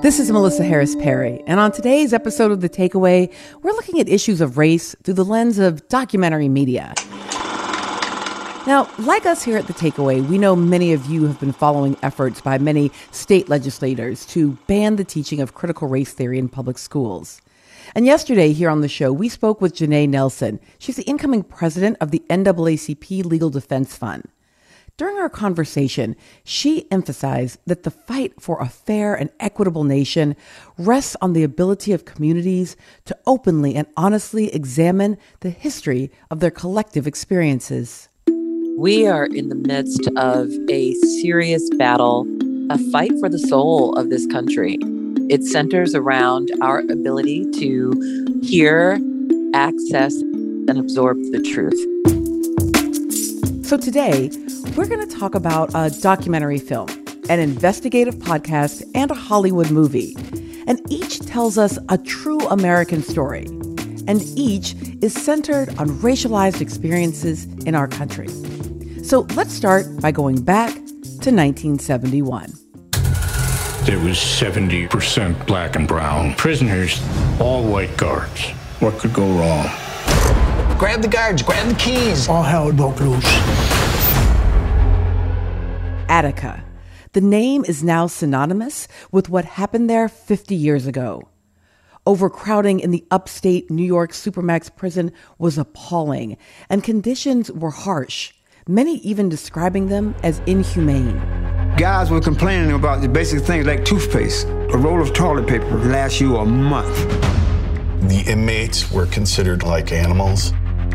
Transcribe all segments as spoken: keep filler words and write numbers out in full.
This is Melissa Harris Perry, and on today's episode of The Takeaway, we're looking at issues of race through the lens of documentary media. Now, like us here at The Takeaway, we know many of you have been following efforts by many state legislators to ban the teaching of critical race theory in public schools. And yesterday here on the show, we spoke with Janai Nelson. She's the incoming president of the N double A C P Legal Defense Fund. During our conversation, she emphasized that the fight for a fair and equitable nation rests on the ability of communities to openly and honestly examine the history of their collective experiences. We are in the midst of a serious battle, a fight for the soul of this country. It centers around our ability to hear, access, and absorb the truth. So today, we're going to talk about a documentary film, an investigative podcast, and a Hollywood movie. And each tells us a true American story. And each is centered on racialized experiences in our country. So let's start by going back to nineteen seventy-one. There was seventy percent black and brown prisoners, all white guards. What could go wrong? Grab the guards, grab the keys. All hell broke loose. Attica. The name is now synonymous with what happened there fifty years ago. Overcrowding in the upstate New York Supermax prison was appalling, and conditions were harsh, many even describing them as inhumane. Guys were complaining about the basic things like toothpaste. A roll of toilet paper lasts you a month. The inmates were considered like animals.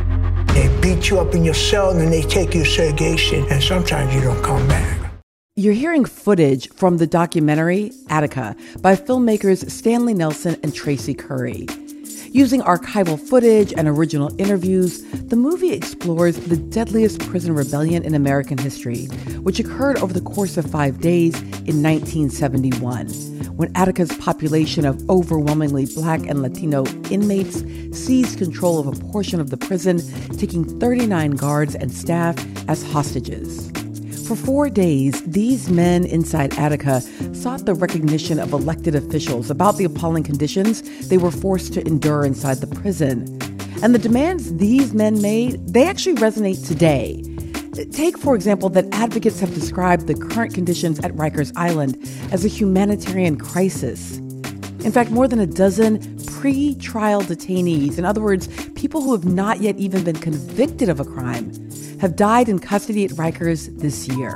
They beat you up in your cell and then they take you to segregation, and sometimes you don't come back. You're hearing footage from the documentary Attica by filmmakers Stanley Nelson and Tracy Curry. Using archival footage and original interviews, the movie explores the deadliest prison rebellion in American history, which occurred over the course of five days in nineteen seventy-one, when Attica's population of overwhelmingly Black and Latino inmates seized control of a portion of the prison, taking thirty-nine guards and staff as hostages. For four days, these men inside Attica sought the recognition of elected officials about the appalling conditions they were forced to endure inside the prison. And the demands these men made, they actually resonate today. Take, for example, that advocates have described the current conditions at Rikers Island as a humanitarian crisis. In fact, more than a dozen pre-trial detainees, in other words, people who have not yet even been convicted of a crime, have died in custody at Rikers this year.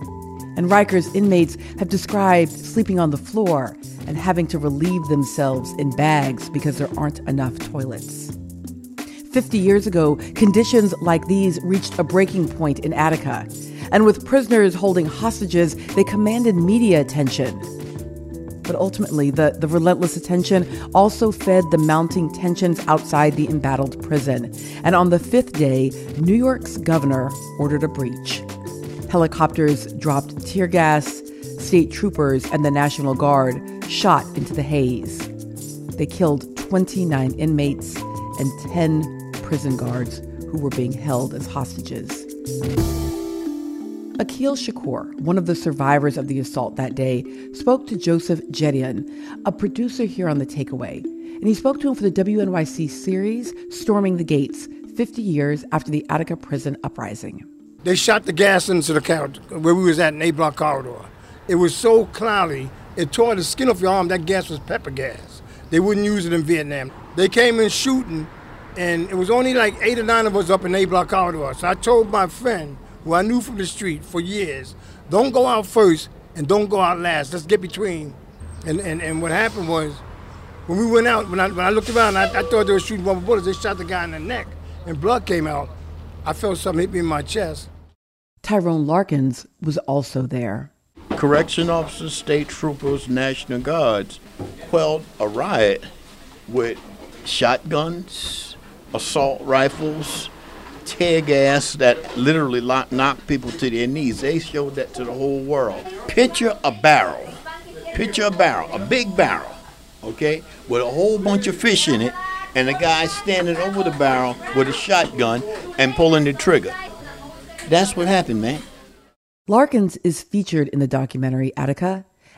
And Rikers inmates have described sleeping on the floor and having to relieve themselves in bags because there aren't enough toilets. Fifty years ago, conditions like these reached a breaking point in Attica. And with prisoners holding hostages, they commanded media attention. But ultimately, the, the relentless attention also fed the mounting tensions outside the embattled prison. And on the fifth day, New York's governor ordered a breach. Helicopters dropped tear gas, state troopers and the National Guard shot into the haze. They killed twenty-nine inmates and ten prison guards who were being held as hostages. Akhil Shakur, one of the survivors of the assault that day, spoke to Joseph Jedian, a producer here on The Takeaway. And he spoke to him for the W N Y C series, Storming the Gates, fifty years after the Attica prison uprising. They shot the gas into the corridor where we was at in A-block corridor. It was so cloudy, it tore the skin off your arm. That gas was pepper gas. They wouldn't use it in Vietnam. They came in shooting, and it was only like eight or nine of us up in A-block corridor. So I told my friend, who I knew from the street for years, don't go out first and don't go out last. Let's get between. And and, and what happened was, when we went out, when I, when I looked around, I, I thought they were shooting rubber bullets. They shot the guy in the neck, and blood came out. I felt something hit me in my chest. Tyrone Larkins was also there. Correction officers, state troopers, National Guards quelled a riot with shotguns, assault rifles, tear gas that literally knocked people to their knees. They showed that to the whole world. Picture a barrel. Picture a barrel, a big barrel, okay, with a whole bunch of fish in it, and a guy standing over the barrel with a shotgun and pulling the trigger. That's what happened, man. Larkins is featured in the documentary Attica,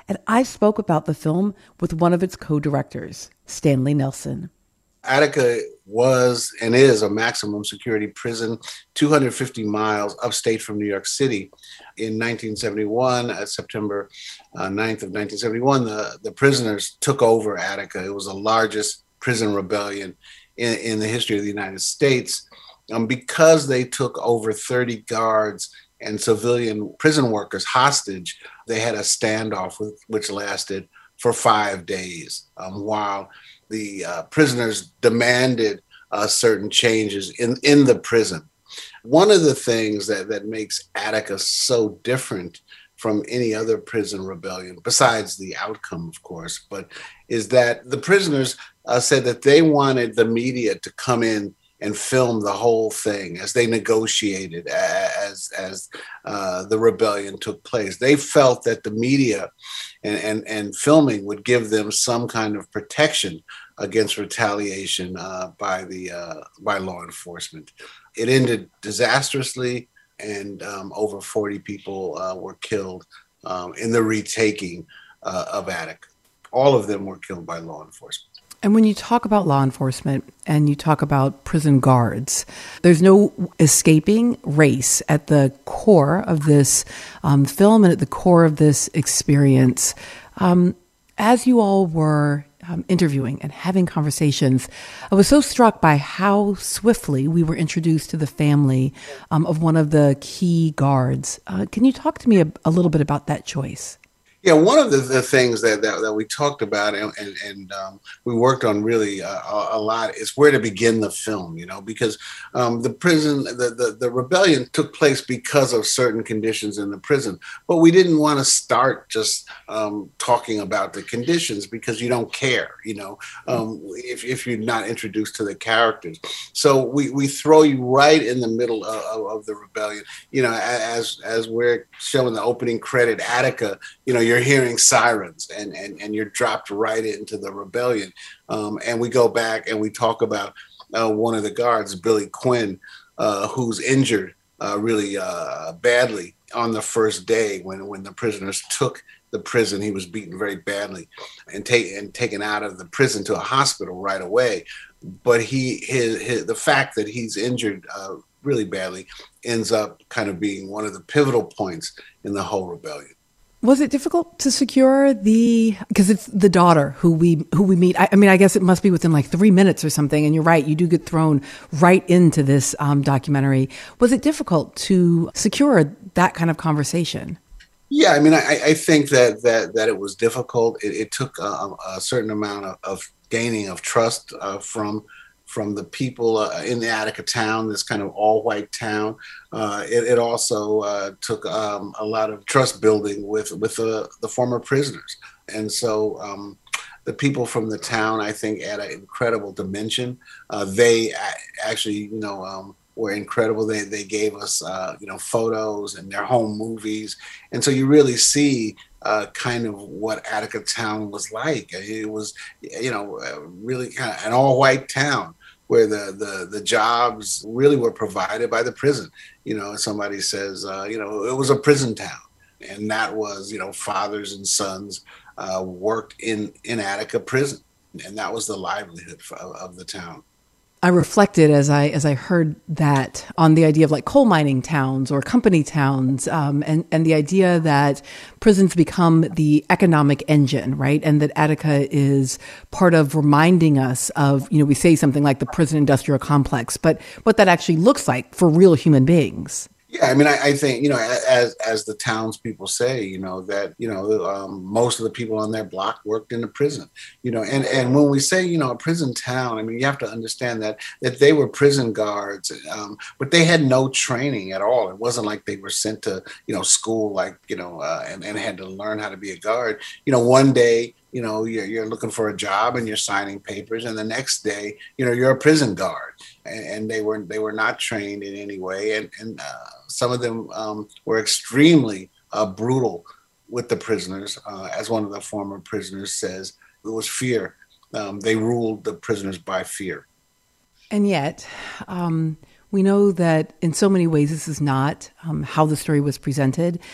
And I spoke about the film with one of its co-directors, Stanley Nelson. Attica was and is a maximum security prison, two hundred fifty miles upstate from New York City. In nineteen seventy-one, uh, September uh, ninth of nineteen seventy-one, the, the prisoners took over Attica. It was the largest prison rebellion in, in the history of the United States. Um, because they took over thirty guards and civilian prison workers hostage, they had a standoff with, which lasted for five days um, while the uh, prisoners demanded uh, certain changes in, in the prison. One of the things that, that makes Attica so different from any other prison rebellion, besides the outcome, of course, but is that the prisoners uh, said that they wanted the media to come in and film the whole thing as they negotiated, as as uh, the rebellion took place. They felt that the media and, and, and filming would give them some kind of protection against retaliation uh, by the uh, by law enforcement. It ended disastrously, and um, over forty people uh, were killed um, in the retaking uh, of Attica. All of them were killed by law enforcement. And when you talk about law enforcement and you talk about prison guards, there's no escaping race at the core of this um, film and at the core of this experience. Um, as you all were um, interviewing and having conversations, I was so struck by how swiftly we were introduced to the family um, of one of the key guards. Uh, can you talk to me a, a little bit about that choice? Yeah, one of the, the things that, that, that we talked about and, and, and um, we worked on really uh, a, a lot is where to begin the film, you know, because um, the prison, the, the, the rebellion took place because of certain conditions in the prison. But we didn't want to start just um, talking about the conditions because you don't care, you know, um, if, if you're not introduced to the characters. So we, we throw you right in the middle of, of, of the rebellion, you know, as, as we're showing the opening credit, Attica, you know, you're You're hearing sirens and, and, and you're dropped right into the rebellion. Um, and we go back and we talk about uh, one of the guards, Billy Quinn, uh, who's injured uh, really uh, badly on the first day when, when the prisoners took the prison. He was beaten very badly and, take, and taken out of the prison to a hospital right away. But he his, his the fact that he's injured uh, really badly ends up kind of being one of the pivotal points in the whole rebellion. Was it difficult to secure the, because it's the daughter who we who we meet. I, I mean, I guess it must be within like three minutes or something. And you're right, you do get thrown right into this um, documentary. Was it difficult to secure that kind of conversation? Yeah, I mean, I, I think that that that it was difficult. It, it took a, a certain amount of, of gaining of trust uh, from from the people uh, in the Attica town, this kind of all-white town. Uh, it, it also uh, took um, a lot of trust building with with the, the former prisoners. And so um, the people from the town, I think, add an incredible dimension. Uh, they a- actually, you know, um, were incredible. They they gave us, uh, you know, photos and their home movies. And so you really see uh, kind of what Attica town was like. It was, you know, really kind of an all-white town where the, the, the jobs really were provided by the prison. You know, somebody says, uh, you know, it was a prison town. And that was, you know, fathers and sons uh, worked in, in Attica prison. And that was the livelihood for, of the town. I reflected as I as I heard that on the idea of like coal mining towns or company towns, um, and and the idea that prisons become the economic engine, right? And that Attica is part of reminding us of, you know, we say something like the prison industrial complex, but what that actually looks like for real human beings. Yeah, I mean, I, I think, you know, as as the townspeople say, you know, that, you know, um, most of the people on their block worked in the prison, you know, and, and when we say, you know, a prison town, I mean, you have to understand that that they were prison guards, um, but they had no training at all. It wasn't like they were sent to, you know, school, like, you know, uh, and, and had to learn how to be a guard. You know, one day, you know, you're, you're looking for a job and you're signing papers, and the next day, you know, you're a prison guard, and, and they were they were not trained in any way, and and uh, some of them um, were extremely uh, brutal with the prisoners. Uh, as one of the former prisoners says, it was fear. Um, they ruled the prisoners by fear. And yet, um, we know that in so many ways this is not um, how the story was presented.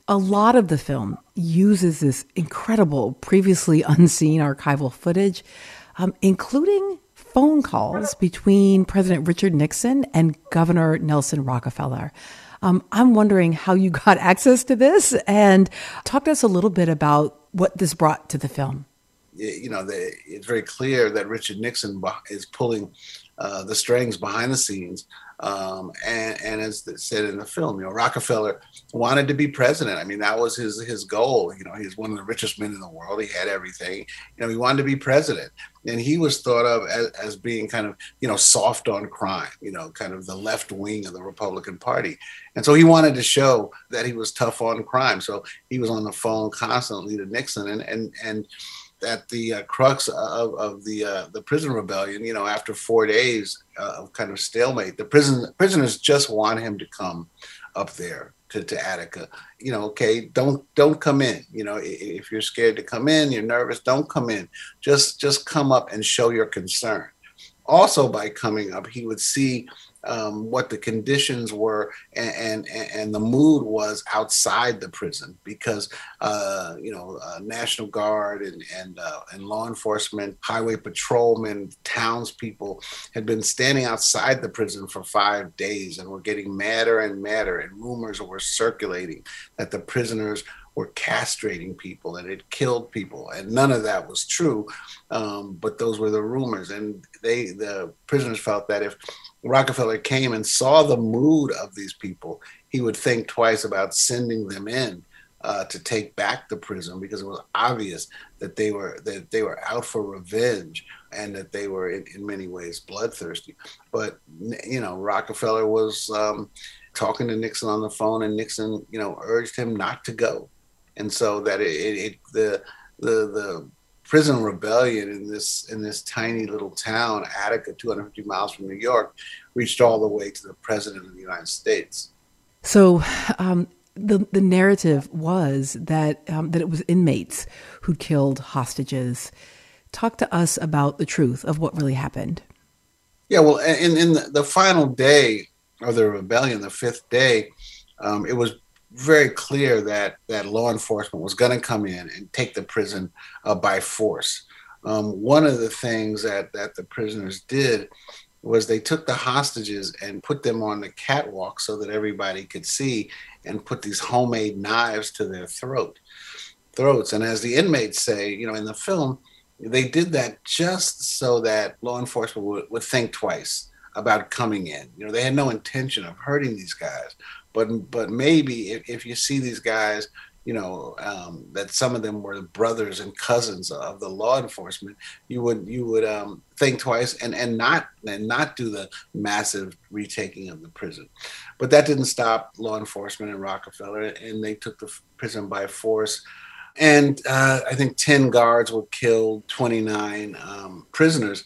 A lot of the film uses this incredible, previously unseen archival footage, um, including phone calls between President Richard Nixon and Governor Nelson Rockefeller. Um, I'm wondering how you got access to this, and talk to us a little bit about what this brought to the film. You know, the, it's very clear that Richard Nixon is pulling uh, the strings behind the scenes. Um, and, and as said in the film, you know, Rockefeller wanted to be president. I mean, that was his his goal. You know, he's one of the richest men in the world. He had everything. You know, he wanted to be president. And he was thought of as, as being kind of, you know, soft on crime, you know, kind of the left wing of the Republican Party. And so he wanted to show that he was tough on crime. So he was on the phone constantly to Nixon. And, and, and at the uh, crux of, of the uh, the prison rebellion, you know, after four days uh, of kind of stalemate, the prison prisoners just want him to come up there to, to Attica. You know, okay, don't don't come in. You know, if you're scared to come in, you're nervous, don't come in. Just just come up and show your concern. Also, by coming up, he would see um, what the conditions were and, and and the mood was outside the prison, because uh, you know uh, National Guard and and uh, and law enforcement, highway patrolmen, townspeople had been standing outside the prison for five days and were getting madder and madder, and rumors were circulating that the prisoners were castrating people and it killed people, and none of that was true. Um, but those were the rumors, and they, the prisoners, felt that if Rockefeller came and saw the mood of these people, he would think twice about sending them in uh, to take back the prison, because it was obvious that they were that they were out for revenge and that they were in, in many ways bloodthirsty. But you know, Rockefeller was um, talking to Nixon on the phone, and Nixon, you know, urged him not to go. And so that it, it, it the the the prison rebellion in this in this tiny little town, Attica, two hundred fifty miles from New York, reached all the way to the president of the United States. So um, the the narrative was that um, that it was inmates who killed hostages. Talk to us about the truth of what really happened. Yeah, well, in in the, the final day of the rebellion, the fifth day, um, it was very clear that that law enforcement was going to come in and take the prison uh, by force. Um, one of the things that that the prisoners did was they took the hostages and put them on the catwalk so that everybody could see, and put these homemade knives to their throat throats. And as the inmates say, you know, in the film, they did that just so that law enforcement would, would think twice about coming in. You know, they had no intention of hurting these guys. But but maybe if, if you see these guys, you know, um, that some of them were brothers and cousins of the law enforcement, you would you would um, think twice and, and not and not do the massive retaking of the prison. But that didn't stop law enforcement and Rockefeller, and they took the prison by force. And uh, I think ten guards were killed, twenty-nine um, prisoners.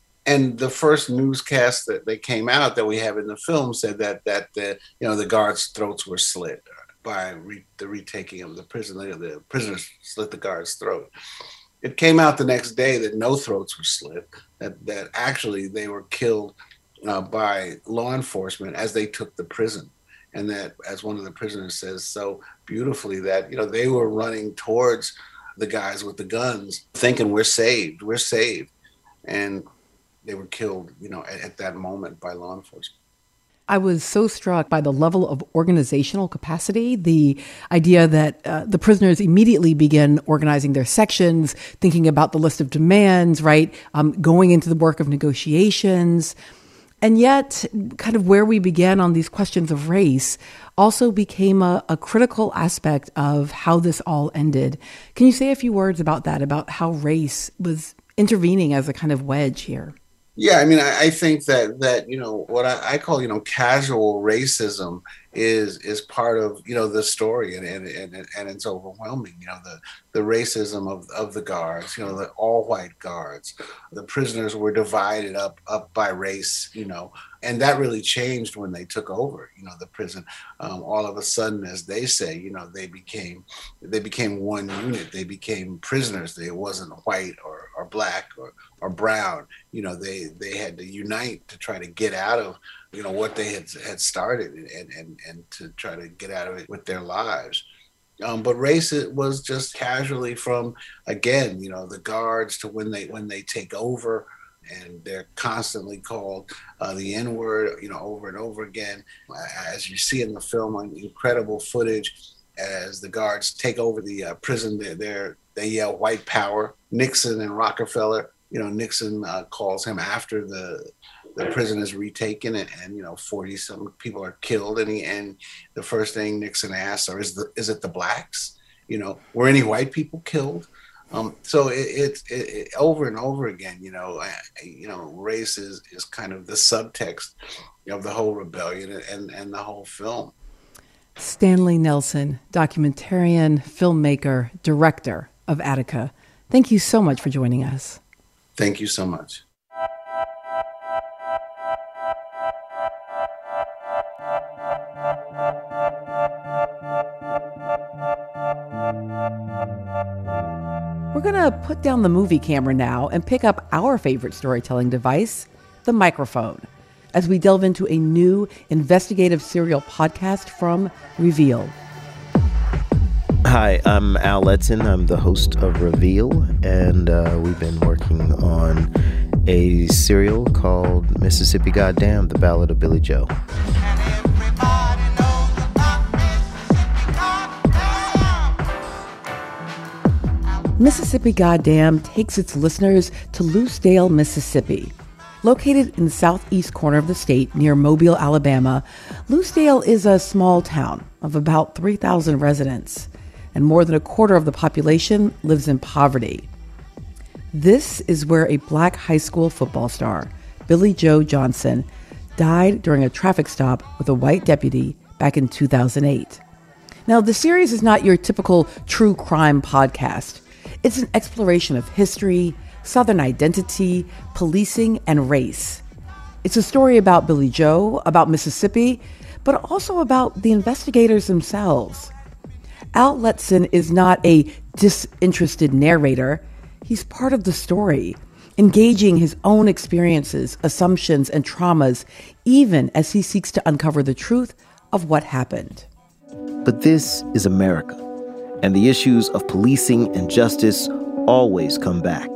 And the first newscast that they came out that we have in the film said that that the you know the guards' throats were slit by re, the retaking of the prison. The, the prisoners slit the guard's throat. It came out the next day that no throats were slit. That that actually they were killed uh, by law enforcement as they took the prison. And that, as one of the prisoners says so beautifully, that you know they were running towards the guys with the guns, thinking we're saved, we're saved, and they were killed, you know, at, at that moment by law enforcement. I was so struck by the level of organizational capacity, the idea that uh, the prisoners immediately begin organizing their sections, thinking about the list of demands, right, um, going into the work of negotiations. And yet, kind of where we began on these questions of race also became a, a critical aspect of how this all ended. Can you say a few words about that, about how race was intervening as a kind of wedge here? Yeah, I mean, I, I think that that you know what I, I call you know casual racism is is part of you know the story, and and and, and it's overwhelming. You know the the racism of of the guards. You know the all white guards. The prisoners were divided up up by race. You know, and that really changed when they took over. You know the prison. Um, all of a sudden, as they say, you know they became they became one unit. They became prisoners. They wasn't white or or black or or brown. You know they they had to unite to try to get out of you know what they had had started and and and to try to get out of it with their lives. Um, but race it was just casually from, again, you know, the guards to when they when they take over, and they're constantly called uh, the N-word, you know, over and over again. As you see in the film, incredible footage as the guards take over the uh, prison. They're, they're, they yell white power. Nixon and Rockefeller, you know, Nixon uh, calls him after the the prison is retaken, and, and you know, forty some people are killed. And he, and the first thing Nixon asks are, is the is it the blacks? You know, were any white people killed? Um, so it's it, it, it, over and over again, you know, I, you know, race is, is kind of the subtext of the whole rebellion and, and the whole film. Stanley Nelson, documentarian, filmmaker, director of Attica. Thank you so much for joining us. Thank you so much. We're going to put down the movie camera now and pick up our favorite storytelling device, the microphone, as we delve into a new investigative serial podcast from Reveal. Hi, I'm Al Letson. I'm the host of Reveal, and uh, we've been working on a serial called Mississippi Goddamn, The Ballad of Billy Joe. Mississippi Goddamn takes its listeners to Lucedale, Mississippi. Located in the southeast corner of the state near Mobile, Alabama, Lucedale is a small town of about three thousand residents, and more than a quarter of the population lives in poverty. This is where a black high school football star, Billy Joe Johnson, died during a traffic stop with a white deputy back in two thousand eight. Now, the series is not your typical true crime podcast. It's an exploration of history, Southern identity, policing, and race. It's a story about Billy Joe, about Mississippi, but also about the investigators themselves. Al Letson is not a disinterested narrator. He's part of the story, engaging his own experiences, assumptions, and traumas, even as he seeks to uncover the truth of what happened. But this is America, and the issues of policing and justice always come back.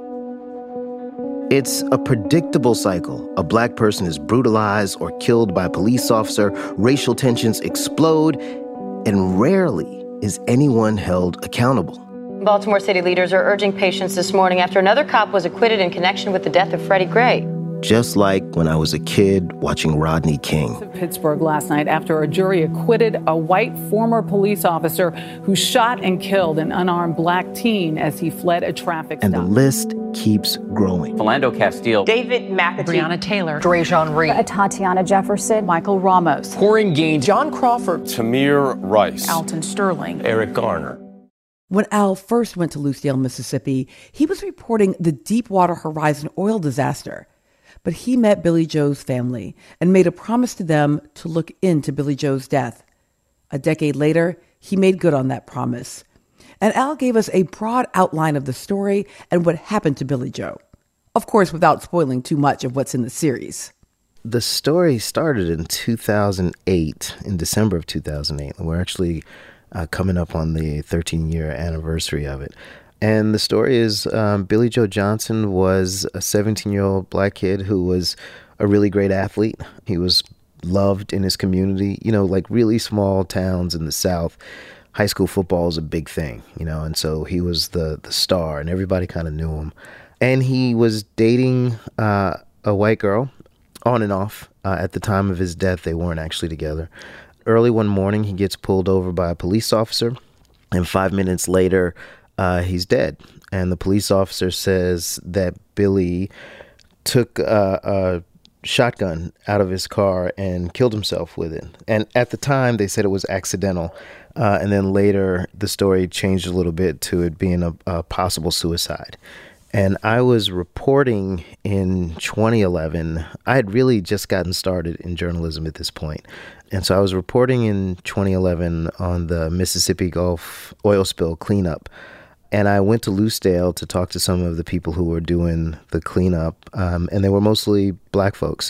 It's a predictable cycle. A black person is brutalized or killed by a police officer, racial tensions explode, and rarely is anyone held accountable. Baltimore City leaders are urging patience this morning after another cop was acquitted in connection with the death of Freddie Gray. Just like when I was a kid watching Rodney King. Pittsburgh last night after a jury acquitted a white former police officer who shot and killed an unarmed black teen as he fled a traffic stop. And the list keeps growing. Philando Castile. David McAtee. Breonna Taylor. Dre'Jean Reed. Tatiana Jefferson. Michael Ramos. Corrine Gaines. John Crawford. Tamir Rice. Alton Sterling. Eric Garner. When Al first went to Lucedale, Mississippi, he was reporting the Deepwater Horizon oil disaster. But he met Billy Joe's family and made a promise to them to look into Billy Joe's death. A decade later, he made good on that promise. And Al gave us a broad outline of the story and what happened to Billy Joe. Of course, without spoiling too much of what's in the series. The story started in two thousand eight, in December of two thousand eight. We're actually uh, coming up on the thirteen-year anniversary of it. And the story is um, Billy Joe Johnson was a seventeen-year-old black kid who was a really great athlete. He was loved in his community. You know, like really small towns in the South, high school football is a big thing, you know, and so he was the, the star and everybody kind of knew him. And he was dating uh, a white girl on and off. Uh, at the time of his death, they weren't actually together. Early one morning, he gets pulled over by a police officer, and five minutes later, Uh, he's dead. And the police officer says that Billy took a, a shotgun out of his car and killed himself with it. And at the time, they said it was accidental. Uh, and then later, the story changed a little bit to it being a, a possible suicide. And I was reporting in twenty eleven. I had really just gotten started in journalism at this point. And so I was reporting in twenty eleven on the Mississippi Gulf oil spill cleanup. And I went to Lucedale to talk to some of the people who were doing the cleanup, um, and they were mostly black folks.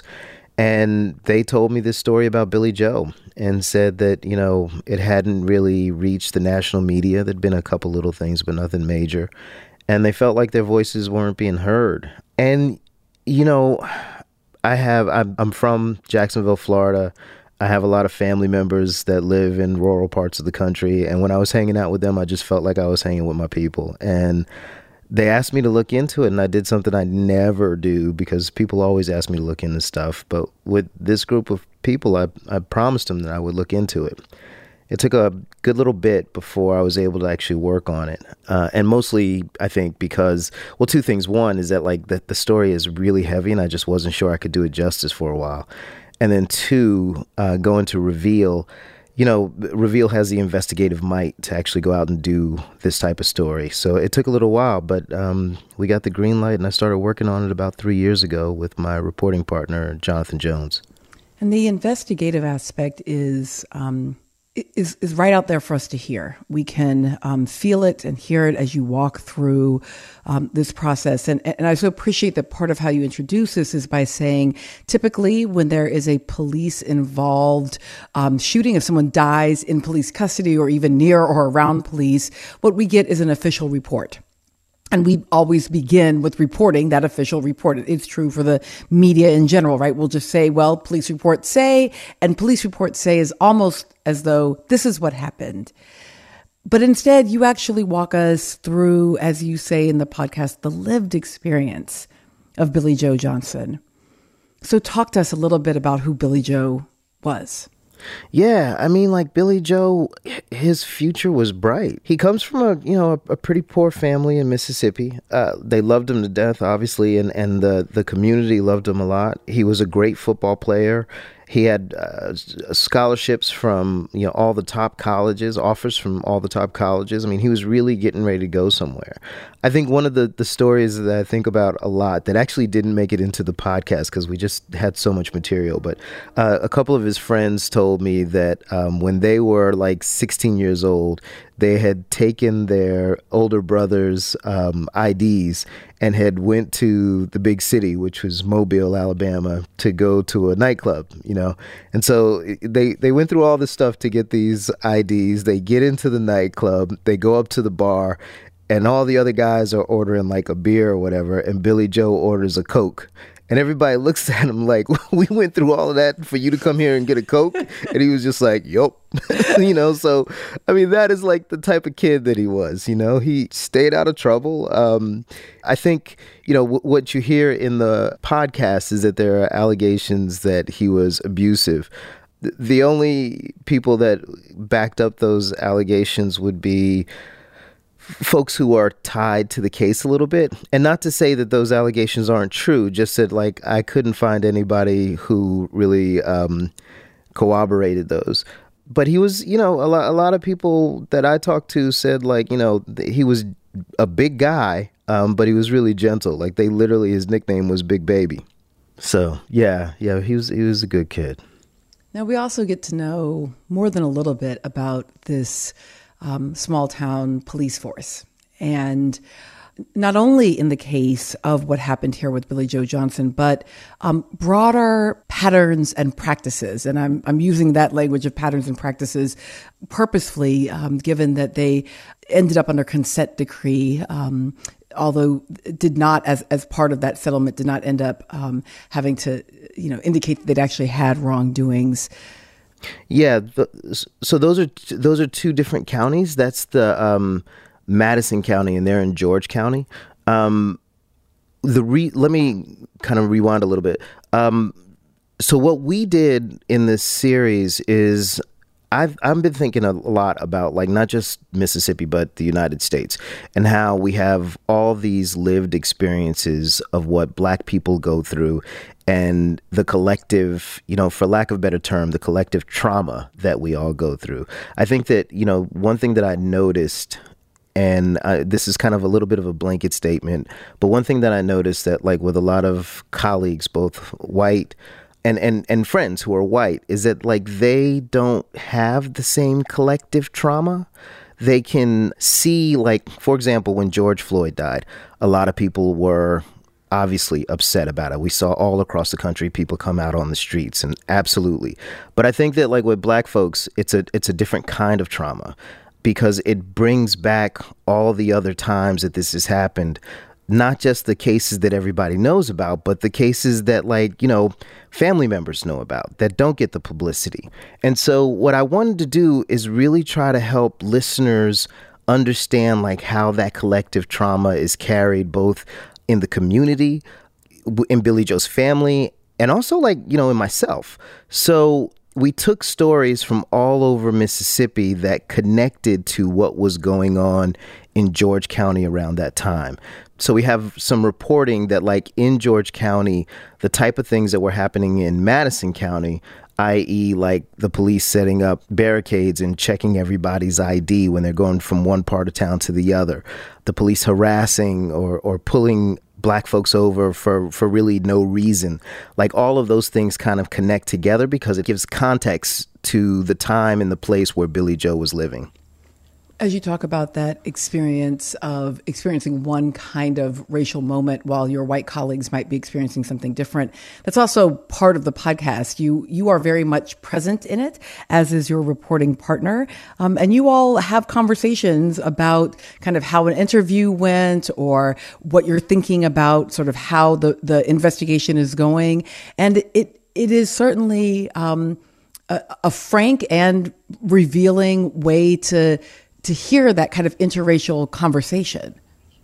And they told me this story about Billy Joe and said that, you know, it hadn't really reached the national media. There'd been a couple little things, but nothing major. And they felt like their voices weren't being heard. And, you know, I have, I'm, I'm from Jacksonville, Florida. I have a lot of family members that live in rural parts of the country. And when I was hanging out with them, I just felt like I was hanging with my people. And they asked me to look into it, and I did something I never do because people always ask me to look into stuff. But with this group of people, I, I promised them that I would look into it. It took a good little bit before I was able to actually work on it. Uh, and mostly, I think, because, well, two things. One is that, like, the, the story is really heavy, and I just wasn't sure I could do it justice for a while. And then two, uh, going to Reveal, you know, Reveal has the investigative might to actually go out and do this type of story. So it took a little while, but um, we got the green light, and I started working on it about three years ago with my reporting partner, Jonathan Jones. And the investigative aspect is um, is is right out there for us to hear. We can um, feel it and hear it as you walk through um, this process. And, and I so appreciate that part of how you introduce this is by saying, typically when there is a police involved um, shooting, if someone dies in police custody or even near or around police, what we get is an official report. And we always begin with reporting that official report. It's true for the media in general, right? We'll just say, well, police reports say, and police reports say is almost as though this is what happened. But instead, you actually walk us through, as you say in the podcast, the lived experience of Billy Joe Johnson. So talk to us a little bit about who Billy Joe was. Yeah, I mean, like Billy Joe, his future was bright. He comes from a, you know, a, a pretty poor family in Mississippi. Uh, they loved him to death, obviously, and, and the, the community loved him a lot. He was a great football player. He had uh, scholarships from, you know, all the top colleges, offers from all the top colleges. I mean, he was really getting ready to go somewhere. I think one of the, the stories that I think about a lot that actually didn't make it into the podcast because we just had so much material, but uh, a couple of his friends told me that um, when they were like sixteen years old, they had taken their older brother's um, I Ds and had went to the big city, which was Mobile, Alabama, to go to a nightclub, you know. And so they, they went through all this stuff to get these I Ds. They get into the nightclub. They go up to the bar, and all the other guys are ordering like a beer or whatever, and Billy Joe orders a Coke. And everybody looks at him like, we went through all of that for you to come here and get a Coke? And he was just like, yup. You know, so, I mean, that is like the type of kid that he was, you know. He stayed out of trouble. Um, I think, you know, w- what you hear in the podcast is that there are allegations that he was abusive. Th- the only people that backed up those allegations would be folks who are tied to the case a little bit. And not to say that those allegations aren't true, just that, like, I couldn't find anybody who really um, corroborated those. But he was, you know, a lot, a lot of people that I talked to said, like, you know, he was a big guy, um, but he was really gentle. Like, they literally, his nickname was Big Baby. So, yeah, yeah, he was, he was a good kid. Now, we also get to know more than a little bit about this Um, small town police force. And not only in the case of what happened here with Billy Joe Johnson, but um, broader patterns and practices. And I'm, I'm using that language of patterns and practices purposefully, um, given that they ended up under consent decree, um, although did not, as, as part of that settlement, did not end up um, having to, you know, indicate that they'd actually had wrongdoings. Yeah, the, so those are those are two different counties. That's the um, Madison County, and they're in George County. Um, the re, let me kind of rewind a little bit. Um, so what we did in this series is I've I've been thinking a lot about, like, not just Mississippi, but the United States, and how we have all these lived experiences of what Black people go through, and the collective, you know, for lack of a better term, the collective trauma that we all go through. I think that, you know, one thing that I noticed, and I, this is kind of a little bit of a blanket statement, but one thing that I noticed that, like, with a lot of colleagues, both white and, and, and friends who are white, is that, like, they don't have the same collective trauma. They can see, like, for example, when George Floyd died, a lot of people were obviously upset about it. We saw all across the country people come out on the streets, and absolutely. But I think that like with Black folks, it's a it's a different kind of trauma because it brings back all the other times that this has happened. Not just the cases that everybody knows about, but the cases that, like, you know, family members know about that don't get the publicity. And so what I wanted to do is really try to help listeners understand, like, how that collective trauma is carried both in the community, in Billy Joe's family, and also, like, you know, in myself. So we took stories from all over Mississippi that connected to what was going on in George County around that time. So we have some reporting that, like, in George County, the type of things that were happening in Madison County, that is like the police setting up barricades and checking everybody's I D when they're going from one part of town to the other, the police harassing or, or pulling Black folks over for, for really no reason. Like, all of those things kind of connect together because it gives context to the time and the place where Billy Joe was living. As you talk about that experience of experiencing one kind of racial moment while your white colleagues might be experiencing something different, that's also part of the podcast. You you are very much present in it, as is your reporting partner. Um, and you all have conversations about kind of how an interview went or what you're thinking about sort of how the, the investigation is going. And it it is certainly um, a, a frank and revealing way to to hear that kind of interracial conversation.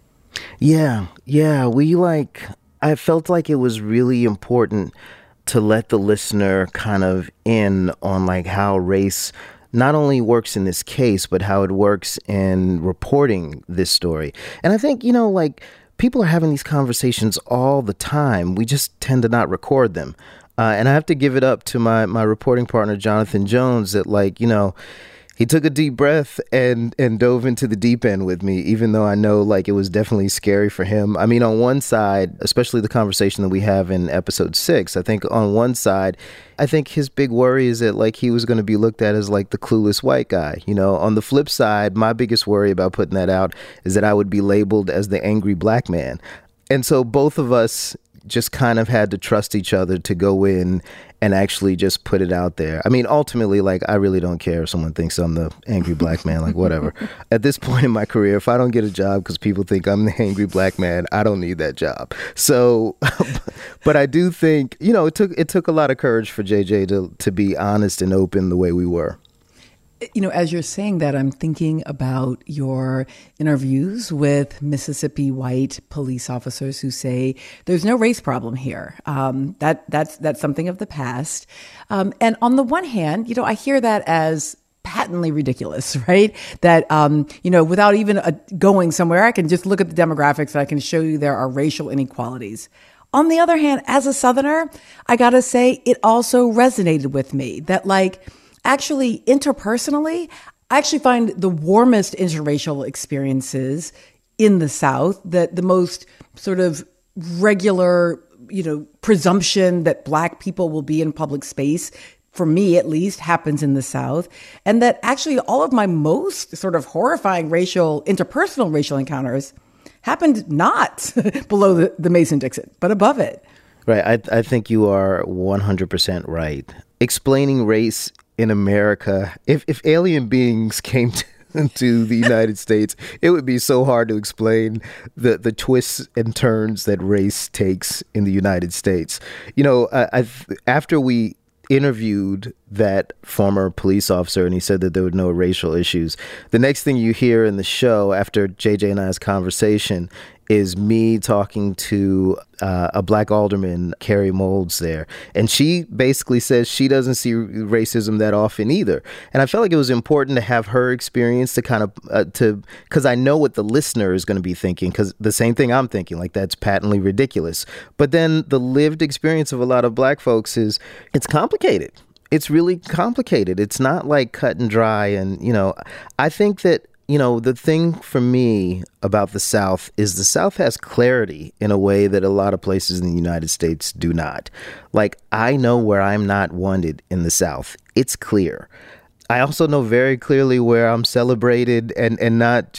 Yeah, yeah. We like, I felt like it was really important to let the listener kind of in on like how race not only works in this case, but how it works in reporting this story. And I think, you know, like people are having these conversations all the time. We just tend to not record them. Uh, and I have to give it up to my, my reporting partner, Jonathan Jones, that like, you know, he took a deep breath and, and dove into the deep end with me, even though I know like it was definitely scary for him. I mean, on one side, especially the conversation that we have in episode six, I think on one side, I think his big worry is that like he was going to be looked at as like the clueless white guy. You know, on the flip side, my biggest worry about putting that out is that I would be labeled as the angry Black man. And so both of us just kind of had to trust each other to go in and actually just put it out there. I mean, ultimately, like, I really don't care if someone thinks I'm the angry Black man, like, whatever. At this point in my career, if I don't get a job because people think I'm the angry Black man, I don't need that job. So, but I do think, you know, it took it took a lot of courage for J J to to be honest and open the way we were. You know, as you're saying that, I'm thinking about your interviews with Mississippi white police officers who say there's no race problem here. Um, that that's that's something of the past. Um, and on the one hand, you know, I hear that as patently ridiculous, right? That, um, you know, without even a, going somewhere, I can just look at the demographics and I can show you there are racial inequalities. On the other hand, as a Southerner, I got to say it also resonated with me that, like, actually, interpersonally, I actually find the warmest interracial experiences in the South, that the most sort of regular, you know, presumption that Black people will be in public space, for me at least, happens in the South. And that actually all of my most sort of horrifying racial, interpersonal racial encounters happened not below the, the Mason-Dixon, but above it. Right. I, I think you are one hundred percent right. Explaining race in America, if, if alien beings came to, to the United States, it would be so hard to explain the, the twists and turns that race takes in the United States. You know, I, I, after we interviewed that former police officer and he said that there were no racial issues, the next thing you hear in the show after J J and I's conversation is me talking to uh, a Black alderman, Carrie Moulds, there. And she basically says she doesn't see racism that often either. And I felt like it was important to have her experience to kind of, uh, to, because I know what the listener is going to be thinking, because the same thing I'm thinking, like that's patently ridiculous. But then the lived experience of a lot of Black folks is, it's complicated. It's really complicated. It's not like cut and dry. And, you know, I think that, you know, the thing for me about the South is the South has clarity in a way that a lot of places in the United States do not. Like, I know where I'm not wanted in the South. It's clear. I also know very clearly where I'm celebrated and, and not just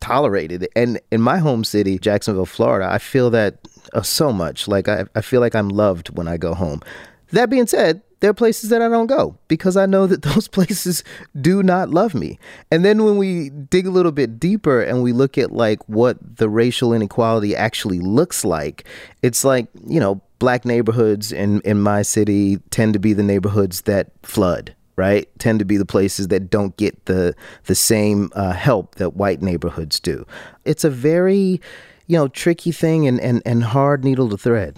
tolerated. And in my home city, Jacksonville, Florida, I feel that uh, so much. Like I, I feel like I'm loved when I go home. That being said, there are places that I don't go because I know that those places do not love me. And then when we dig a little bit deeper and we look at like what the racial inequality actually looks like, it's like, you know, black neighborhoods in, in my city tend to be the neighborhoods that flood, right? Tend to be the places that don't get the the same uh, help that white neighborhoods do. It's a very, you know, tricky thing and, and, and hard needle to thread.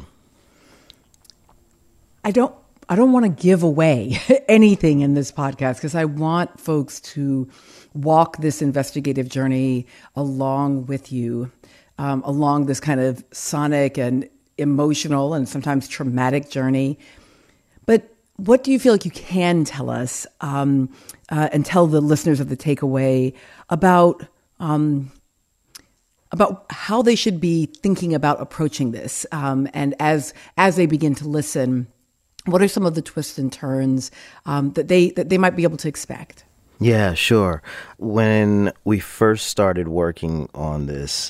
I don't I don't want to give away anything in this podcast because I want folks to walk this investigative journey along with you, um, along this kind of sonic and emotional and sometimes traumatic journey. But what do you feel like you can tell us um, uh, and tell the listeners of The Takeaway about um, about how they should be thinking about approaching this? Um, and as as they begin to listen, what are some of the twists and turns um, that they that they might be able to expect? Yeah, sure. When we first started working on this,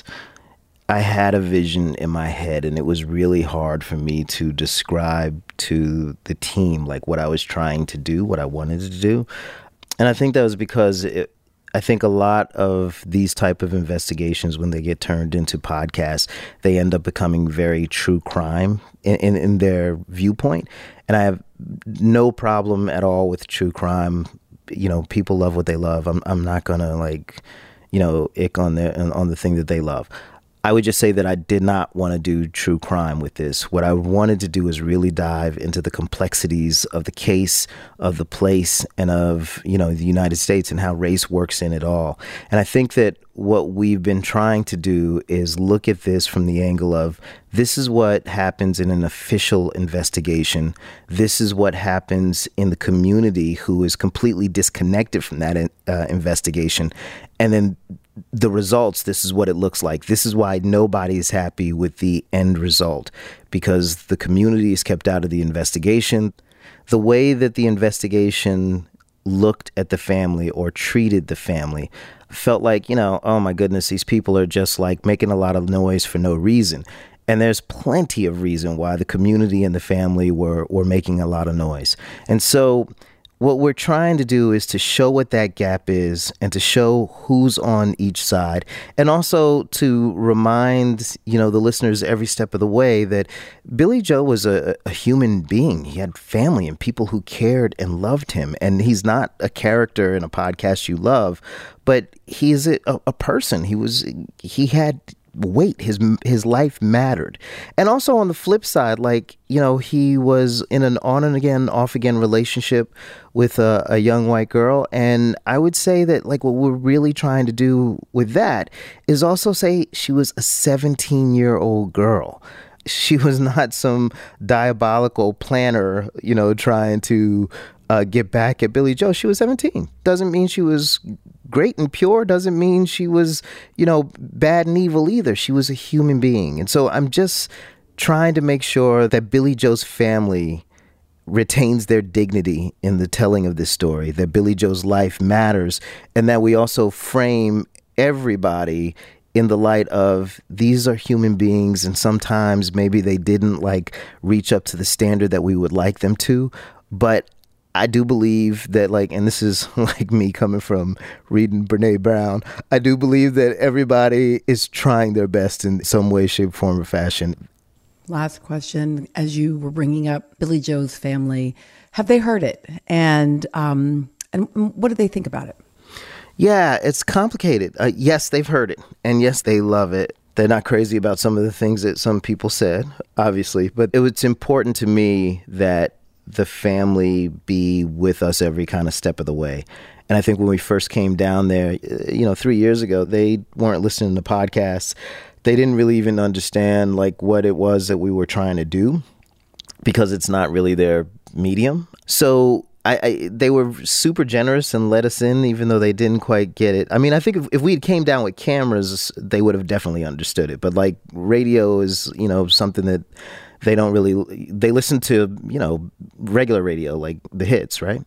I had a vision in my head, and it was really hard for me to describe to the team like what I was trying to do, what I wanted to do. And I think that was because it, I think a lot of these type of investigations, when they get turned into podcasts, they end up becoming very true crime in, in, in their viewpoint. And I have no problem at all with true crime. You know, people love what they love. I'm I'm not gonna like, you know, ick on their on the thing that they love. I would just say that I did not want to do true crime with this. What I wanted to do is really dive into the complexities of the case, of the place, and of, you know, the United States and how race works in it all. And I think that what we've been trying to do is look at this from the angle of this is what happens in an official investigation. This is what happens in the community who is completely disconnected from that uh, investigation. And then the results, this is what it looks like. This is why nobody is happy with the end result, because the community is kept out of the investigation. The way that the investigation looked at the family or treated the family felt like, you know, oh my goodness, these people are just like making a lot of noise for no reason. And there's plenty of reason why the community and the family were, were making a lot of noise. And so what we're trying to do is to show what that gap is and to show who's on each side, and also to remind, you know, the listeners every step of the way that Billy Joe was a, a human being. He had family and people who cared and loved him. And he's not a character in a podcast you love, but he's a, a person. He was, he had weight. His his life mattered. And also on the flip side, like, you know, he was in an on and again, off again relationship with a, a young white girl. And I would say that, like, what we're really trying to do with that is also say she was a seventeen-year-old girl. She was not some diabolical planner, you know, trying to uh, get back at Billy Joe. She was seventeen. Doesn't mean she was great and pure, doesn't mean she was, you know, bad and evil either. She was a human being. And so I'm just trying to make sure that Billy Joe's family retains their dignity in the telling of this story, that Billy Joe's life matters, and that we also frame everybody in the light of these are human beings, and sometimes maybe they didn't like reach up to the standard that we would like them to. But I do believe that, like, and this is like me coming from reading Brene Brown, I do believe that everybody is trying their best in some way, shape, form, or fashion. Last question. As you were bringing up Billy Joe's family, have they heard it? And um, and what do they think about it? Yeah, it's complicated. Uh, yes, they've heard it. And yes, they love it. They're not crazy about some of the things that some people said, obviously. But it was important to me that the family be with us every kind of step of the way. And I think when we first came down there, you know, three years ago, they weren't listening to podcasts. They didn't really even understand like what it was that we were trying to do, because it's not really their medium. So I, I they were super generous and let us in, even though they didn't quite get it. I mean, I think if, if we came down with cameras, they would have definitely understood it. But like radio is, you know, something that they don't really, they listen to, you know, regular radio, like the hits, right?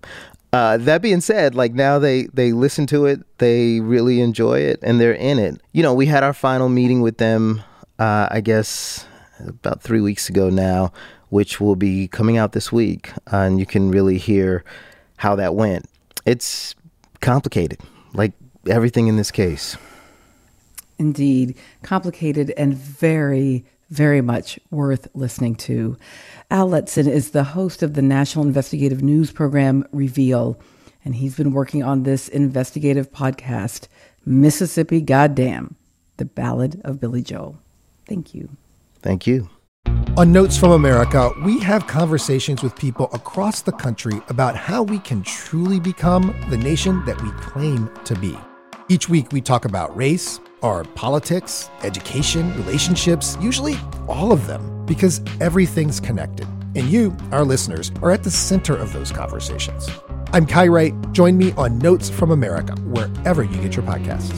Uh, that being said, like now they, they listen to it, they really enjoy it, and they're in it. You know, we had our final meeting with them, uh, I guess, about three weeks ago now, which will be coming out this week. Uh, and you can really hear how that went. It's complicated, like everything in this case. Indeed, complicated and very, very much worth listening to. Al Letson is the host of the national investigative news program Reveal, and he's been working on this investigative podcast, Mississippi Goddamn, The Ballad of Billy Joel. Thank you. Thank you. On Notes from America, we have conversations with people across the country about how we can truly become the nation that we claim to be. Each week, we talk about race, our politics, education, relationships, usually all of them, because everything's connected. And you, our listeners, are at the center of those conversations. I'm Kai Wright. Join me on Notes from America, wherever you get your podcasts.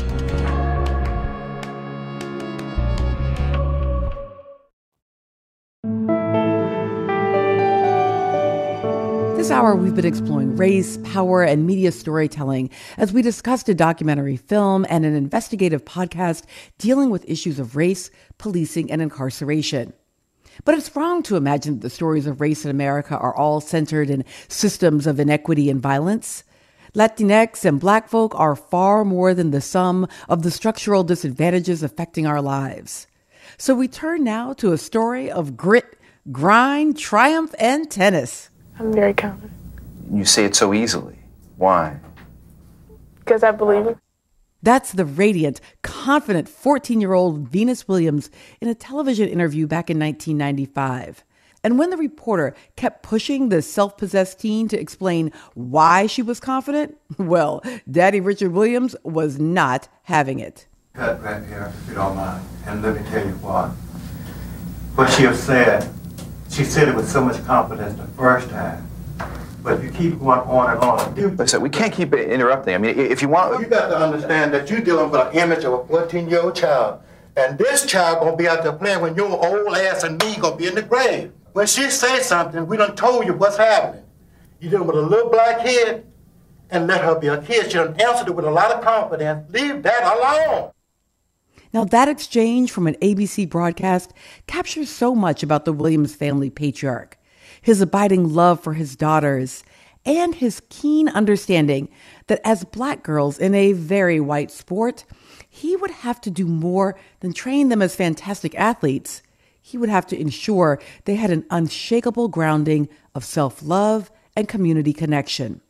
This hour, we've been exploring race, power, and media storytelling as we discussed a documentary film and an investigative podcast dealing with issues of race, policing, and incarceration. But it's wrong to imagine that the stories of race in America are all centered in systems of inequity and violence. Latinx and Black folk are far more than the sum of the structural disadvantages affecting our lives. So we turn now to a story of grit, grind, triumph, and tennis. I'm very confident. You say it so easily. Why? Because I believe it. That's the radiant, confident fourteen-year-old Venus Williams in a television interview back in nineteen ninety-five. And when the reporter kept pushing the self-possessed teen to explain why she was confident, well, Daddy Richard Williams was not having it. Cut right here, if you don't mind. And let me tell you what. What she has said, she said it with so much confidence the first time. But if you keep going on and on, dude. Listen, we can't keep interrupting. I mean, if you want... You got to understand that you're dealing with an image of a fourteen-year-old child. And this child gonna be out there playing when your old ass and me gonna be in the grave. When she says something, we done told you what's happening. You're dealing with a little black kid, and let her be a kid. She done answered it with a lot of confidence. Leave that alone. Now, that exchange from an A B C broadcast captures so much about the Williams family patriarch, his abiding love for his daughters, and his keen understanding that as Black girls in a very white sport, he would have to do more than train them as fantastic athletes. He would have to ensure they had an unshakable grounding of self-love and community connection.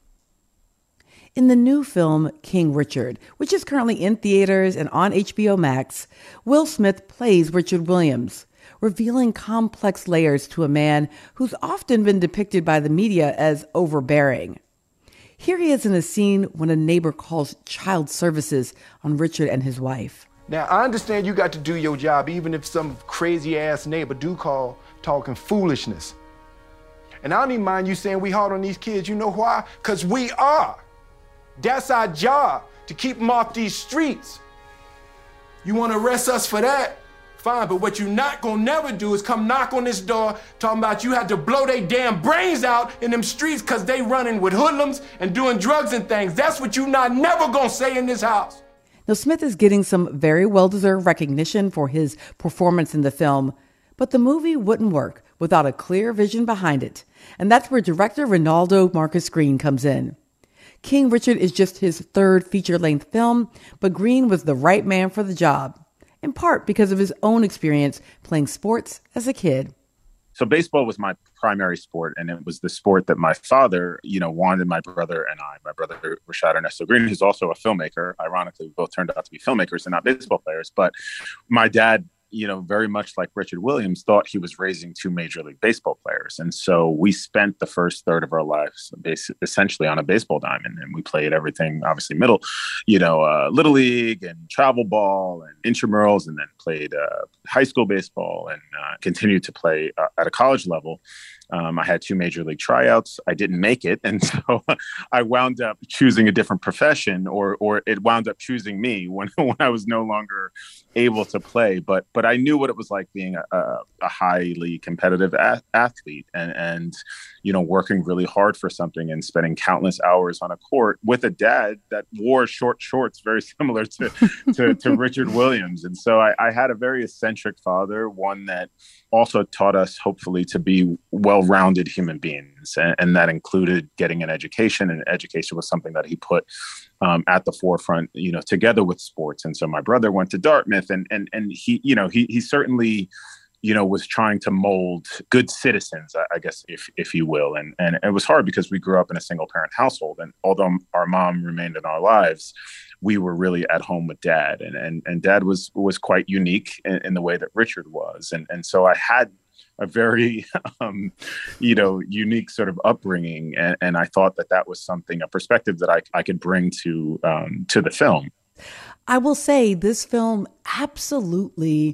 In the new film King Richard, which is currently in theaters and on H B O Max, Will Smith plays Richard Williams, revealing complex layers to a man who's often been depicted by the media as overbearing. Here he is in a scene when a neighbor calls child services on Richard and his wife. Now, I understand you got to do your job, even if some crazy-ass neighbor do call talking foolishness. And I don't even mind you saying we hard on these kids. You know why? Because we are. That's our job, to keep them off these streets. You want to arrest us for that? Fine, but what you're not gonna never do is come knock on this door talking about you had to blow their damn brains out in them streets because they running with hoodlums and doing drugs and things. That's what you not never gonna say in this house. Now, Smith is getting some very well-deserved recognition for his performance in the film, but the movie wouldn't work without a clear vision behind it. And that's where director Ronaldo Marcus Green comes in. King Richard is just his third feature-length film, but Green was the right man for the job, in part because of his own experience playing sports as a kid. So baseball was my primary sport, and it was the sport that my father, you know, wanted my brother and I, my brother Rashad Ernesto Green, who's also a filmmaker. Ironically, we both turned out to be filmmakers and not baseball players. But my dad, you know, very much like Richard Williams, thought he was raising two Major League Baseball players. And so we spent the first third of our lives basically, essentially on a baseball diamond. And we played everything, obviously middle, you know, uh, Little League and travel ball and intramurals, and then played uh, high school baseball and uh, continued to play uh, at a college level. Um, I had two major league tryouts. I didn't make it. And so I wound up choosing a different profession, or or it wound up choosing me when, when I was no longer able to play. But but I knew what it was like being a, a, a highly competitive a- athlete. And, and you know, working really hard for something and spending countless hours on a court with a dad that wore short shorts, very similar to, to, to Richard Williams. And so I, I had a very eccentric father, one that also taught us, hopefully, to be well-rounded human beings. And, and that included getting an education, and education was something that he put um, at the forefront, you know, together with sports. And so my brother went to Dartmouth, and, and, and he, you know, he, he certainly, you know, was trying to mold good citizens, I, I guess, if if you will. And and it was hard because we grew up in a single parent household. And although our mom remained in our lives, we were really at home with dad. And and, and dad was was quite unique in, in the way that Richard was. And and so I had a very, um, you know, unique sort of upbringing. And, and I thought that that was something, a perspective that I, I could bring to um, to the film. I will say this film absolutely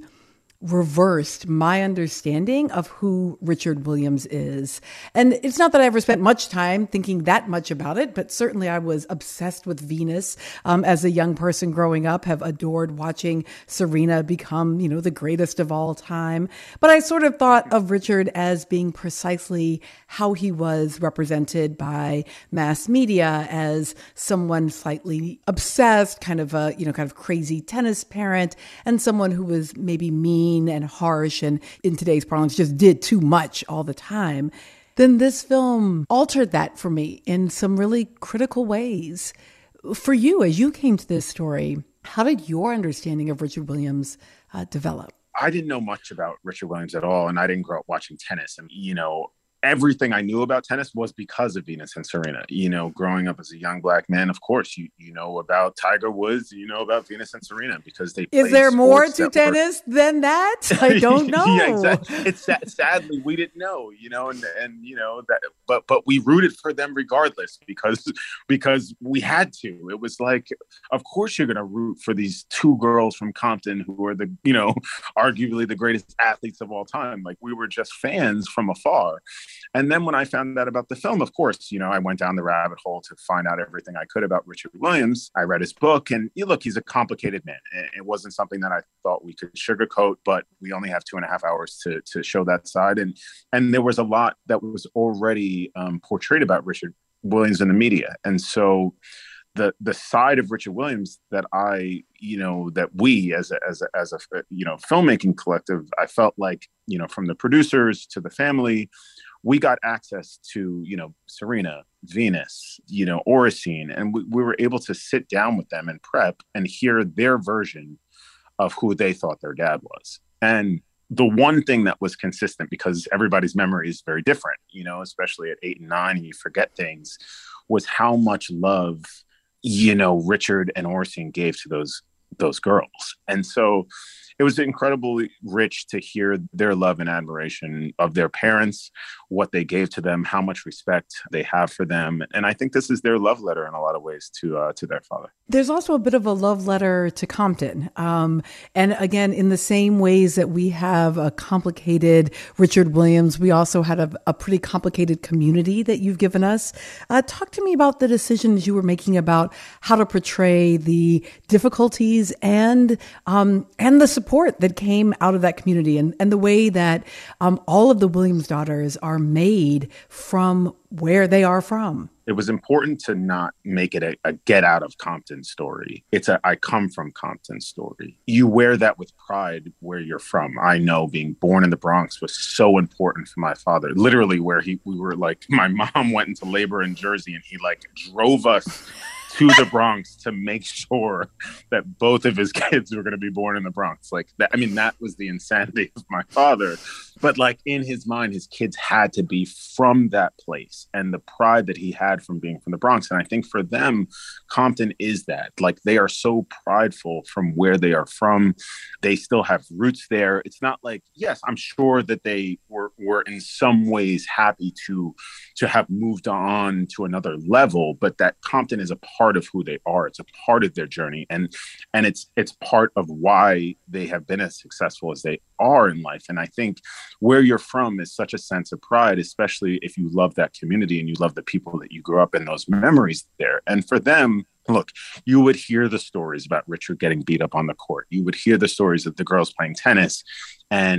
reversed my understanding of who Richard Williams is. And it's not that I ever spent much time thinking that much about it, but certainly I was obsessed with Venus um, as a young person growing up, have adored watching Serena become, you know, the greatest of all time. But I sort of thought of Richard as being precisely how he was represented by mass media, as someone slightly obsessed, kind of a, you know, kind of crazy tennis parent, and someone who was maybe mean and harsh and, in today's parlance, just did too much all the time. Then this film altered that for me in some really critical ways. For you, as you came to this story, how did your understanding of Richard Williams uh, develop? I didn't know much about Richard Williams at all, and I didn't grow up watching tennis. And, you know, everything I knew about tennis was because of Venus and Serena. You know, growing up as a young black man, of course, you you know about Tiger Woods, you know about Venus and Serena because they Is there more to tennis were... than that? I don't know. Yeah, exactly. It's sad, sadly we didn't know, you know, and and you know that, but but we rooted for them regardless because because we had to. It was like, of course you're going to root for these two girls from Compton who are the, you know, arguably the greatest athletes of all time. Like, we were just fans from afar. And then when I found out about the film, of course, you know, I went down the rabbit hole to find out everything I could about Richard Williams. I read his book, and you look, he's a complicated man. It wasn't something that I thought we could sugarcoat, but we only have two and a half hours to to show that side. And and there was a lot that was already um, portrayed about Richard Williams in the media. And so the the side of Richard Williams that I, you know, that we as a, as a, as a, you know, filmmaking collective, I felt like, you know, from the producers to the family, we got access to, you know, Serena, Venus, you know, Oracene, and we, we were able to sit down with them and prep and hear their version of who they thought their dad was. And the one thing that was consistent, because everybody's memory is very different, you know, especially at eight and nine, and you forget things, was how much love, you know, Richard and Oracene gave to those those girls. And so it was incredibly rich to hear their love and admiration of their parents, what they gave to them, how much respect they have for them. And I think this is their love letter in a lot of ways to uh, to their father. There's also a bit of a love letter to Compton. Um, and again, in the same ways that we have a complicated Richard Williams, we also had a, a pretty complicated community that you've given us. Uh, talk to me about the decisions you were making about how to portray the difficulties and um, and the support that came out of that community, and, and the way that um, all of the Williams daughters are made from where they are from. It was important to not make it a, a get out of Compton story. It's a I come from Compton story. You wear that with pride where you're from. I know being born in the Bronx was so important for my father. Literally, where he we were like, my mom went into labor in Jersey and he like drove us to the Bronx to make sure that both of his kids were going to be born in the Bronx. Like that, I mean, that was the insanity of my father. But like in his mind, his kids had to be from that place, and the pride that he had from being from the Bronx. And I think for them, Compton is that. Like, they are so prideful from where they are from. They still have roots there. It's not like, yes, I'm sure that they were, were in some ways happy to, to have moved on to another level, but that Compton is a part of who they are. It's a part of their journey. And, and it's, it's part of why they have been as successful as they are in life. And I think where you're from is such a sense of pride, especially if you love that community and you love the people that you grew up in, those memories there. And for them, look, you would hear the stories about Richard getting beat up on the court. You would hear the stories of the girls playing tennis. And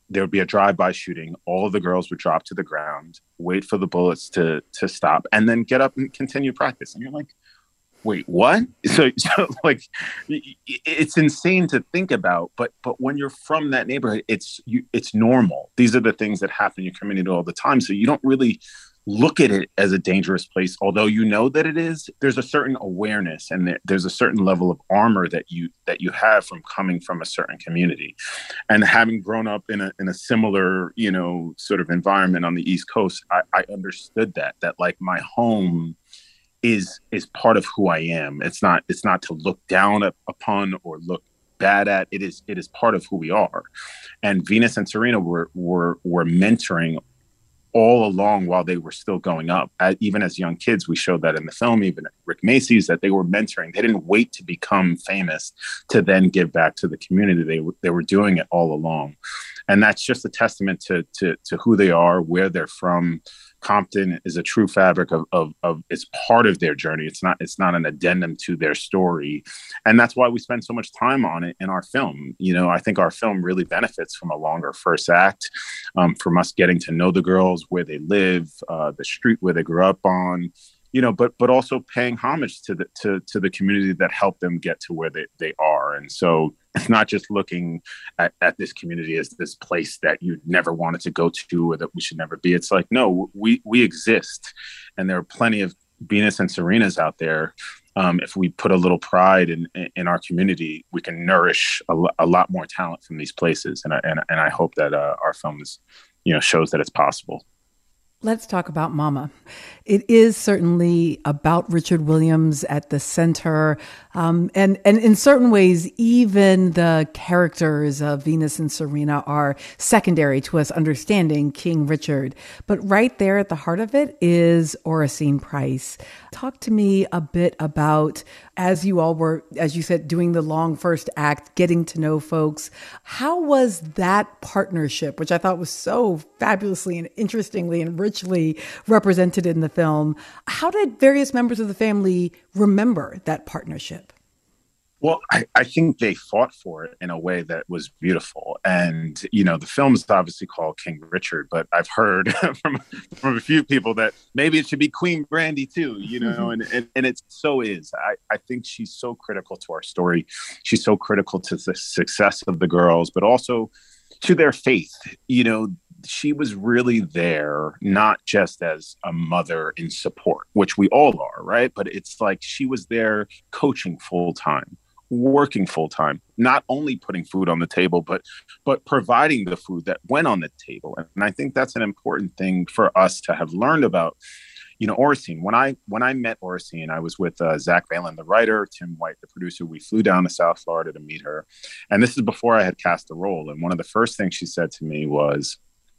there would be a drive-by shooting. All of the girls would drop to the ground, wait for the bullets to to stop, and then get up and continue practice. And you're like, wait, what? So, so like, it's insane to think about. But but when you're from that neighborhood, it's you, it's normal. These are the things that happen in your community all the time. So you don't really look at it as a dangerous place, although you know that it is. There's a certain awareness, and there, there's a certain level of armor that you that you have from coming from a certain community, and having grown up in a in a similar, you know, sort of environment on the East Coast. I, I understood that that like my home is is part of who I am. It's not it's not to look down up, upon or look bad at. It is it is part of who we are. And Venus and Serena were were were mentoring all along while they were still going up. Uh, even as young kids, we showed that in the film, even at Rick Macy's, that they were mentoring. They didn't wait to become famous to then give back to the community. They, w- they were doing it all along. And that's just a testament to, to, to who they are, where they're from. Compton is a true fabric of, of, of, it's part of their journey. It's not, it's not an addendum to their story. And that's why we spend so much time on it in our film. You know, I think our film really benefits from a longer first act, um, from us getting to know the girls, where they live, uh, the street where they grew up on, you know, but, but also paying homage to the, to, to the community that helped them get to where they, they are. And so it's not just looking at, at this community as this place that you never wanted to go to or that we should never be. It's like, no, we, we exist. And there are plenty of Venus and Serenas out there. Um, if we put a little pride in, in our community, we can nourish a, a lot more talent from these places. And I, and, and I hope that uh, our film is, you know, shows that it's possible. Let's talk about Mama. It is certainly about Richard Williams at the center. Um, and, and in certain ways, even the characters of Venus and Serena are secondary to us understanding King Richard. But right there at the heart of it is Oracene Price. Talk to me a bit about, as you all were, as you said, doing the long first act, getting to know folks. How was that partnership, which I thought was so fabulously and interestingly and richly represented in the film? How did various members of the family remember that partnership? Well, I, I think they fought for it in a way that was beautiful. And, you know, the film is obviously called King Richard, but I've heard from from a few people that maybe it should be Queen Brandy too, you know, and, and, and it so is. I, I think she's so critical to our story. She's so critical to the success of the girls, but also to their faith. You know, she was really there, not just as a mother in support, which we all are, right? But it's like she was there coaching full time, working full time, not only putting food on the table, but but providing the food that went on the table. And I think that's an important thing for us to have learned about, you know, Oracene. When I when I met Oracene, I was with uh, Zach Valen, the writer, Tim White, the producer. We flew down to South Florida to meet her. And this is before I had cast the role. And one of the first things she said to me was,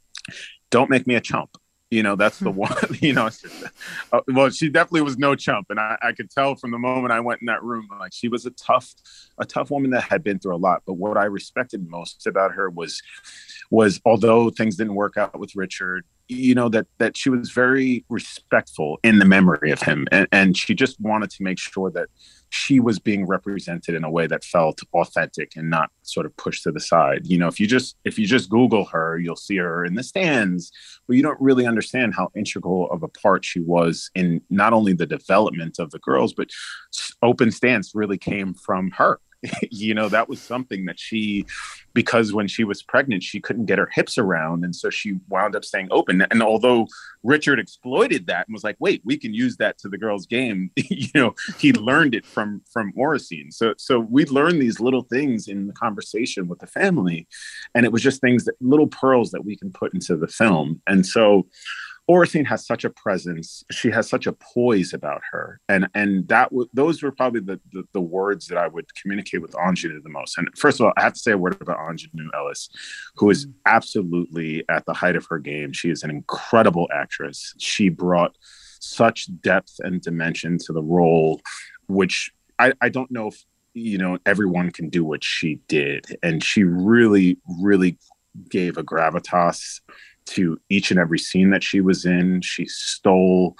"Don't make me a chump." You know, that's the one, you know, uh, well, she definitely was no chump. And I, I could tell from the moment I went in that room, like she was a tough, a tough woman that had been through a lot. But what I respected most about her was, was although things didn't work out with Richard, you know, that, that she was very respectful in the memory of him. And, and she just wanted to make sure that she was being represented in a way that felt authentic and not sort of pushed to the side. You know, if you just if you just Google her, you'll see her in the stands, but you don't really understand how integral of a part she was in not only the development of the girls, but Open Stance really came from her. You know, that was something that she, because when she was pregnant, she couldn't get her hips around. And so she wound up staying open. And although Richard exploited that and was like, wait, we can use that to the girls' game, you know, he learned it from, from Oracene. So, so we learned these little things in the conversation with the family. And it was just things that little pearls that we can put into the film. And so Oracene has such a presence. She has such a poise about her. And and that w- those were probably the, the the words that I would communicate with Anjanou the most. And first of all, I have to say a word about Anjanou Ellis, who is absolutely at the height of her game. She is an incredible actress. She brought such depth and dimension to the role, which I, I don't know if, you know, everyone can do what she did. And she really, really gave a gravitas to each and every scene that she was in. She stole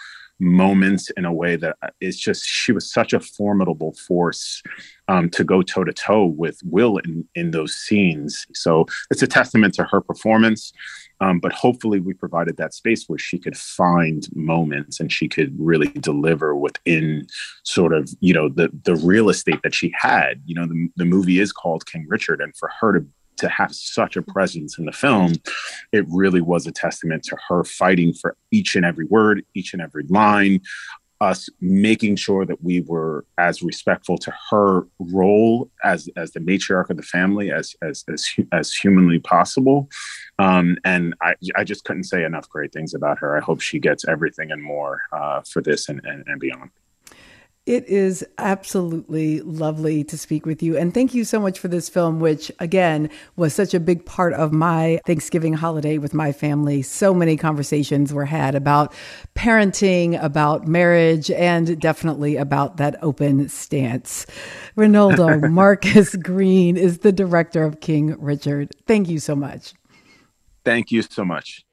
moments in a way that it's just, she was such a formidable force um, to go toe to toe with Will in, in those scenes. So it's a testament to her performance. Um, but hopefully we provided that space where she could find moments and she could really deliver within sort of, you know, the, the real estate that she had. You know, the, the movie is called King Richard, and for her to to have such a presence in the film, it really was a testament to her fighting for each and every word, each and every line, us making sure that we were as respectful to her role as as the matriarch of the family as as as, as humanly possible. Um, and I, I just couldn't say enough great things about her. I hope she gets everything and more uh, for this and, and, and beyond. It is absolutely lovely to speak with you. And thank you so much for this film, which, again, was such a big part of my Thanksgiving holiday with my family. So many conversations were had about parenting, about marriage, and definitely about that open stance. Reynaldo Marcus Green is the director of King Richard. Thank you so much. Thank you so much.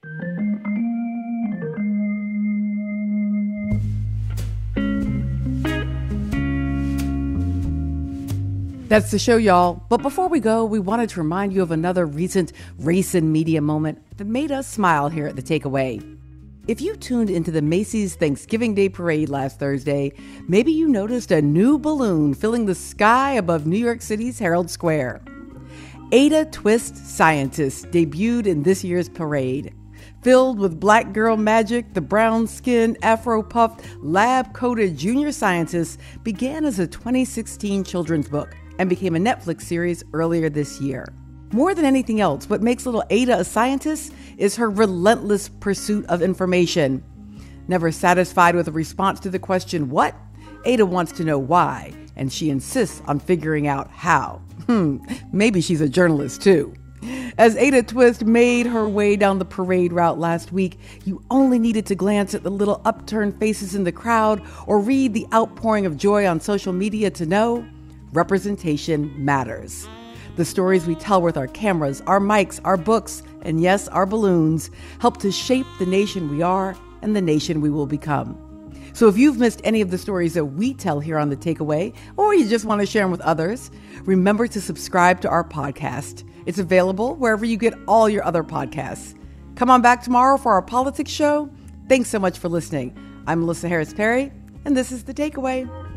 That's the show, y'all. But before we go, we wanted to remind you of another recent race and media moment that made us smile here at The Takeaway. If you tuned into the Macy's Thanksgiving Day Parade last Thursday, maybe you noticed a new balloon filling the sky above New York City's Herald Square. Ada Twist Scientist debuted in this year's parade. Filled with black girl magic, the brown-skinned, afro-puffed, lab-coated junior scientist began as a twenty sixteen children's book and became a Netflix series earlier this year. More than anything else, what makes little Ada a scientist is her relentless pursuit of information. Never satisfied with a response to the question, what? Ada wants to know why, and she insists on figuring out how. Hmm, maybe she's a journalist too. As Ada Twist made her way down the parade route last week, you only needed to glance at the little upturned faces in the crowd or read the outpouring of joy on social media to know representation matters. The stories we tell with our cameras, our mics, our books, and yes, our balloons help to shape the nation we are and the nation we will become. So if you've missed any of the stories that we tell here on The Takeaway, or you just want to share them with others, remember to subscribe to our podcast. It's available wherever you get all your other podcasts. Come on back tomorrow for our politics show. Thanks so much for listening. I'm Melissa Harris Perry, and this is The Takeaway.